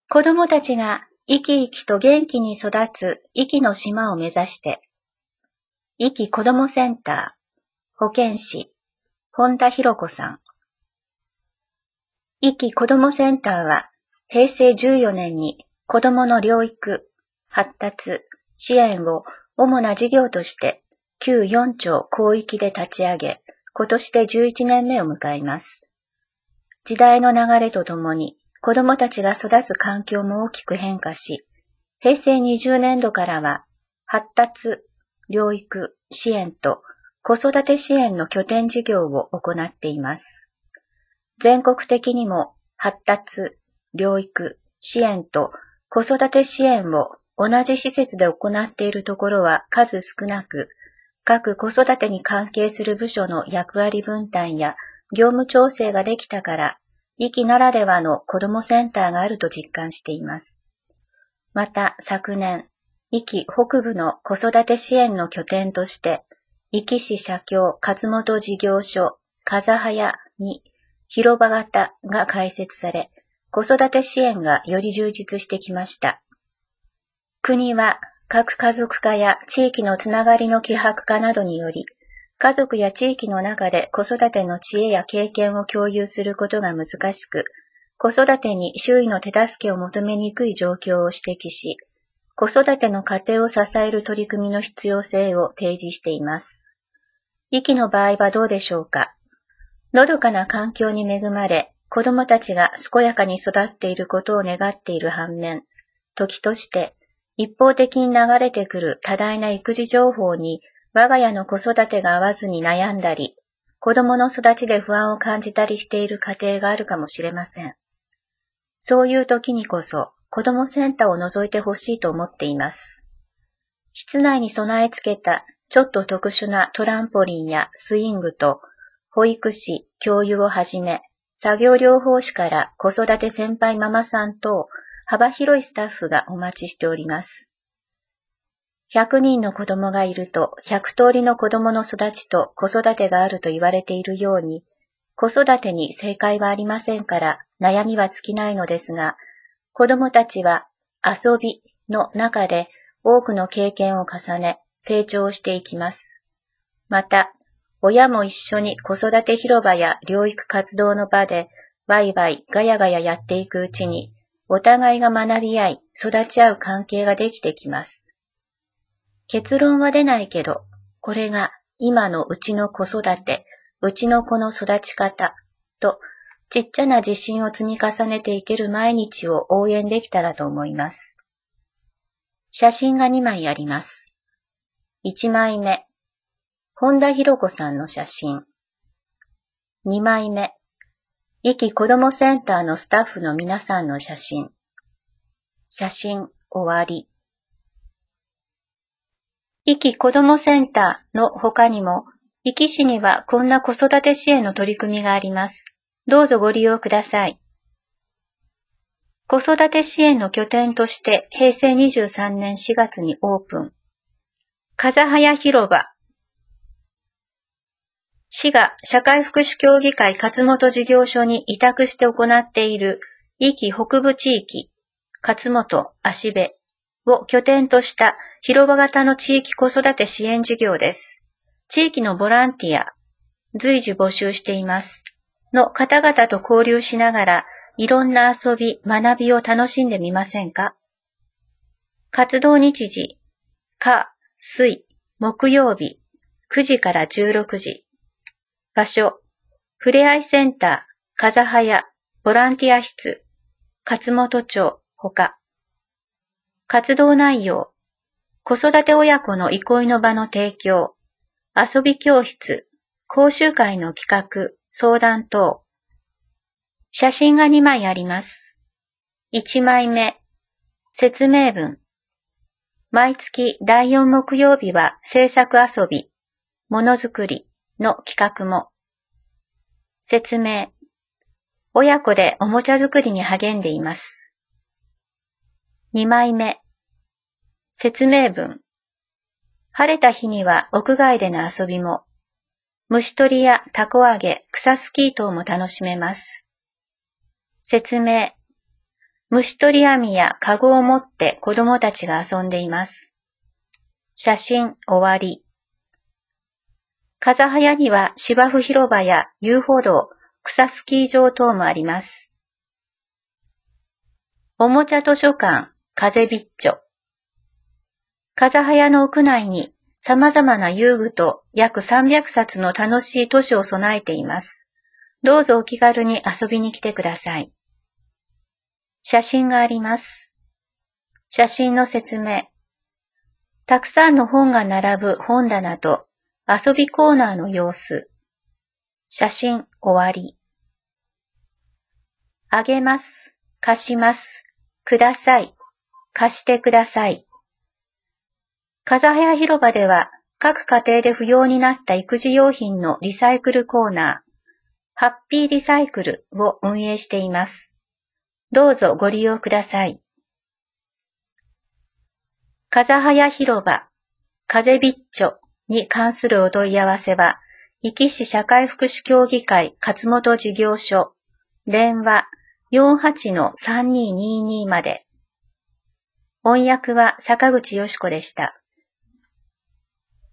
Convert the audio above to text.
子供たちが生き生きと元気に育つ壱岐の島を目指して、壱岐子どもセンター、保健師、本田博子さん。壱岐子どもセンターは、平成14年に子どもの療育、発達、支援を主な事業として、旧4町広域で立ち上げ、今年で11年目を迎えます。時代の流れとともに、子どもたちが育つ環境も大きく変化し、平成20年度からは、発達、療育、支援と子育て支援の拠点事業を行っています。全国的にも発達、療育、支援と子育て支援を同じ施設で行っているところは数少なく、各子育てに関係する部署の役割分担や業務調整ができたから、壱岐ならではの子どもセンターがあると実感しています。また昨年、壱岐北部の子育て支援の拠点として、壱岐市社協勝本事業所風早に広場型が開設され、子育て支援がより充実してきました。国は核家族化や地域のつながりの希薄化などにより、家族や地域の中で子育ての知恵や経験を共有することが難しく、子育てに周囲の手助けを求めにくい状況を指摘し、子育ての過程を支える取り組みの必要性を提示しています。壱岐の場合はどうでしょうか。のどかな環境に恵まれ、子どもたちが健やかに育っていることを願っている反面、時として一方的に流れてくる多大な育児情報に我が家の子育てが合わずに悩んだり、子供の育ちで不安を感じたりしている家庭があるかもしれません。そういう時にこそ、子どもセンターを除いてほしいと思っています。室内に備え付けたちょっと特殊なトランポリンやスイングと、保育士、教諭をはじめ、作業療法士から子育て先輩ママさん等、幅広いスタッフがお待ちしております。100人の子供がいると100通りの子供の育ちと子育てがあると言われているように、子育てに正解はありませんから悩みは尽きないのですが、子供たちは遊びの中で多くの経験を重ね成長していきます。また、親も一緒に子育て広場や療育活動の場でワイワイガヤガヤやっていくうちに、お互いが学び合い育ち合う関係ができてきます。結論は出ないけど、これが今のうちの子育て、うちの子の育ち方と、ちっちゃな自信を積み重ねていける毎日を応援できたらと思います。写真が2枚あります。1枚目、本田博子さんの写真。2枚目、壱岐子どもセンターのスタッフの皆さんの写真。写真終わり。壱岐子どもセンターの他にも、壱岐市にはこんな子育て支援の取り組みがあります。どうぞご利用ください。子育て支援の拠点として平成23年4月にオープン。風早広場。市が社会福祉協議会勝本事業所に委託して行っている壱岐北部地域、勝本芦部を拠点とした広場型の地域子育て支援事業です。地域のボランティア、随時募集しています。の方々と交流しながら、いろんな遊び、学びを楽しんでみませんか？活動日時、火、水、木曜日、9時から16時。場所、ふれあいセンター、風早、ボランティア室、勝本町、ほか。活動内容、子育て親子の憩いの場の提供、遊び教室、講習会の企画、相談等。写真が2枚あります。1枚目、説明文。毎月第4木曜日は制作遊び、ものづくりの企画も。説明。親子でおもちゃ作りに励んでいます。2枚目。説明文。晴れた日には屋外での遊びも。虫取りやタコ揚げ、草スキー等も楽しめます。説明。 虫取り網やカゴを持って子供たちが遊んでいます。写真終わり。風早には芝生広場や遊歩道、草スキー場等もあります。おもちゃ図書館、風ビッチョ。風早の屋内に様々な遊具と約300冊の楽しい図書を備えています。どうぞお気軽に遊びに来てください。写真があります。写真の説明。たくさんの本が並ぶ本棚と遊びコーナーの様子。写真終わり。あげます。貸します。ください。貸してください。風早広場では各家庭で不要になった育児用品のリサイクルコーナー、ハッピーリサイクルを運営しています。どうぞご利用ください。風早広場、風ビッチョに関するお問い合わせは、壱岐市社会福祉協議会勝本事業所、電話 48-3222 まで。音訳は坂口よし子でした。